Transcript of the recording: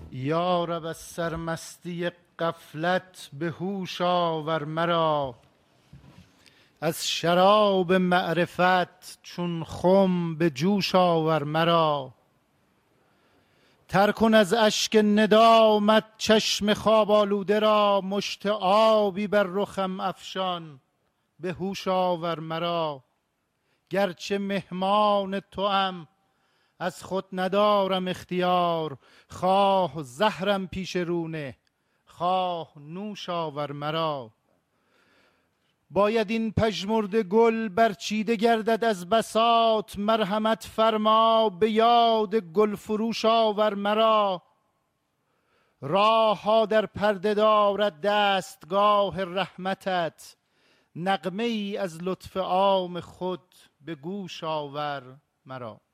یا رب از سرمستی غفلت به هوش آور مرا، از شراب معرفت چون خم به جوش آور مرا. تر کن از اشک ندامت چشم خواب آلوده را، مشت آبی بر رخم افشان به هوش آور مرا. گرچه مهمان توام از خود ندارم اختیار، خواه زهرم پیش رو نه خواه نوش آور مرا. باید این پژمرده گل برچیده گردد از بساط، مرحمت فرما به یاد گل فروش آور مرا. راه ها در پرده دارد دستگاه رحمتت، نغمه ای از لطف عام خود به گوش آور مرا.